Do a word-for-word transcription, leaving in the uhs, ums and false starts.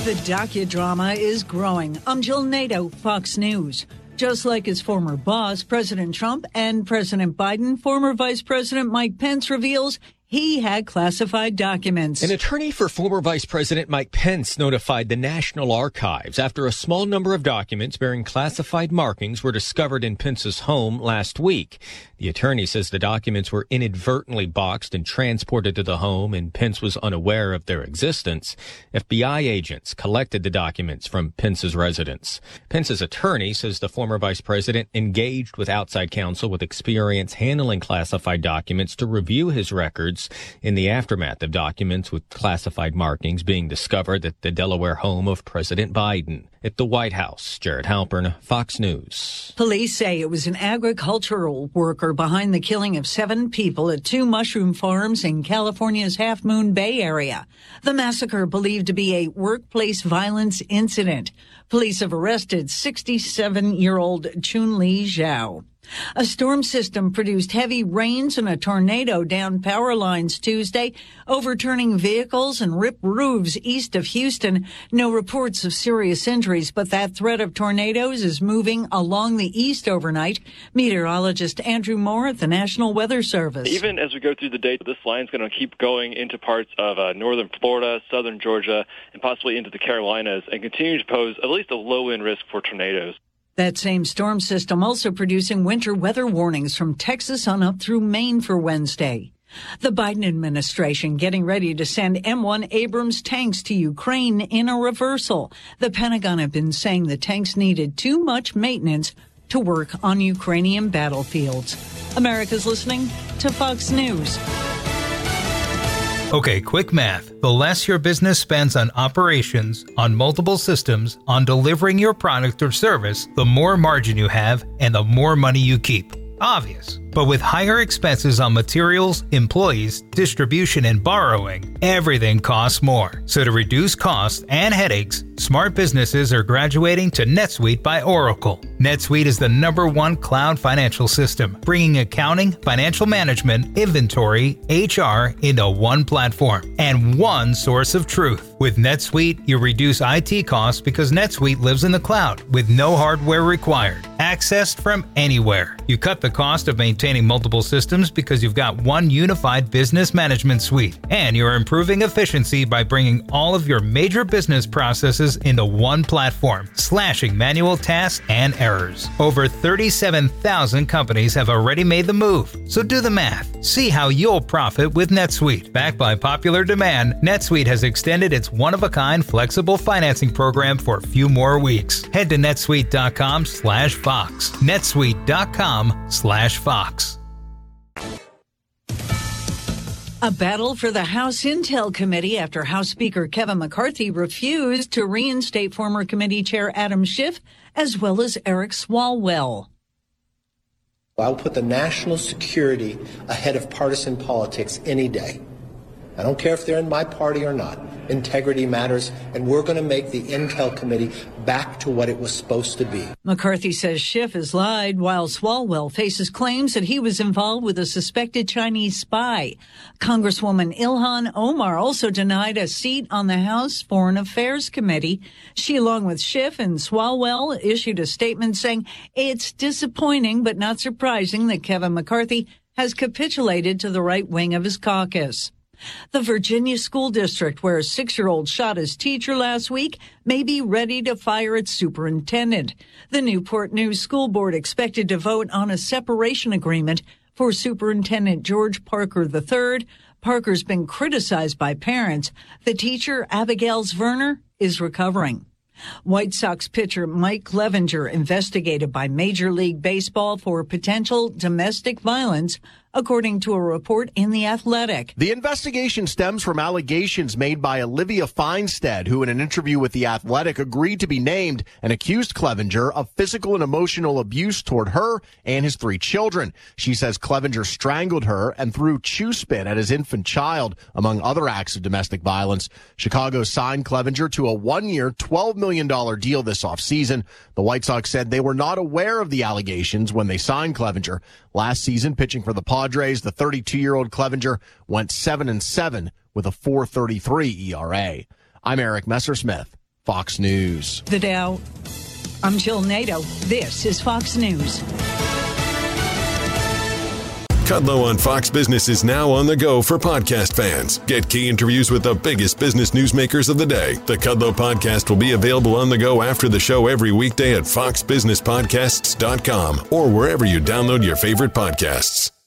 The docudrama is growing. I'm Jill Nato, Fox News. Just like his former boss, President Trump, and President Biden, former Vice President Mike Pence reveals he had classified documents. An attorney for former Vice President Mike Pence notified the National Archives after a small number of documents bearing classified markings were discovered in Pence's home last week. The attorney says the documents were inadvertently boxed and transported to the home, and Pence was unaware of their existence. F B I agents collected the documents from Pence's residence. Pence's attorney says the former vice president engaged with outside counsel with experience handling classified documents to review his records in the aftermath of documents with classified markings being discovered at the Delaware home of President Biden. At the White House, Jared Halpern, Fox News. Police say it was an agricultural worker behind the killing of seven people at two mushroom farms in California's Half Moon Bay area. The massacre believed to be a workplace violence incident. Police have arrested sixty-seven-year-old Chun-Li Zhao. A storm system produced heavy rains and a tornado down power lines Tuesday, overturning vehicles and ripped roofs east of Houston. No reports of serious injuries, but that threat of tornadoes is moving along the east overnight. Meteorologist Andrew Moore at the National Weather Service. Even as we go through the day, this line's going to keep going into parts of uh, northern Florida, southern Georgia, and possibly into the Carolinas, and continue to pose at least a low-end risk for tornadoes. That same storm system also producing winter weather warnings from Texas on up through Maine for Wednesday. The Biden administration getting ready to send M one Abrams tanks to Ukraine in a reversal. The Pentagon have been saying the tanks needed too much maintenance to work on Ukrainian battlefields. America's listening to Fox News. Okay, quick math. The less your business spends on operations, on multiple systems, on delivering your product or service, the more margin you have and the more money you keep. Obvious. But with higher expenses on materials, employees, distribution, and borrowing, everything costs more. So to reduce costs and headaches, smart businesses are graduating to NetSuite by Oracle. NetSuite is the number one cloud financial system, bringing accounting, financial management, inventory, H R into one platform and one source of truth. With NetSuite, you reduce I T costs because NetSuite lives in the cloud with no hardware required, accessed from anywhere. You cut the cost of maintaining multiple systems because you've got one unified business management suite, and you're improving efficiency by bringing all of your major business processes into one platform, slashing manual tasks and errors. Over thirty-seven thousand companies have already made the move, so do the math. See how you'll profit with NetSuite. Backed by popular demand, NetSuite has extended its one-of-a-kind flexible financing program for a few more weeks. Head to netsuite.com slash Fox. netsuite.com slash Fox. A battle for the House Intel Committee after House Speaker Kevin McCarthy refused to reinstate former committee chair Adam Schiff, as well as Eric Swalwell. I'll put the national security ahead of partisan politics any day. I don't care if they're in my party or not. Integrity matters, and we're going to make the Intel Committee back to what it was supposed to be. McCarthy says Schiff has lied, while Swalwell faces claims that he was involved with a suspected Chinese spy. Congresswoman Ilhan Omar also denied a seat on the House Foreign Affairs Committee. She, along with Schiff and Swalwell, issued a statement saying it's disappointing but not surprising that Kevin McCarthy has capitulated to the right wing of his caucus. The Virginia School District, where a six-year-old shot his teacher last week, may be ready to fire its superintendent. The Newport News School Board expected to vote on a separation agreement for Superintendent George Parker the third. Parker's been criticized by parents. The teacher, Abigail Zwerner, is recovering. White Sox pitcher Mike Clevenger investigated by Major League Baseball for potential domestic violence, according to a report in The Athletic. The investigation stems from allegations made by Olivia Feinstead, who in an interview with The Athletic agreed to be named and accused Clevenger of physical and emotional abuse toward her and his three children. She says Clevenger strangled her and threw chew spit at his infant child, among other acts of domestic violence. Chicago signed Clevenger to a one-year, twelve million dollars deal this offseason. The White Sox said they were not aware of the allegations when they signed Clevenger. Last season, pitching for the Padres, the thirty-two-year-old Clevenger went seven and seven with a four thirty-three E R A. I'm Eric Messersmith. Fox News. The Dow. I'm Jill Nato. This is Fox News. Kudlow on Fox Business is now on the go for podcast fans. Get key interviews with the biggest business newsmakers of the day. The Kudlow podcast will be available on the go after the show every weekday at fox business podcasts dot com or wherever you download your favorite podcasts.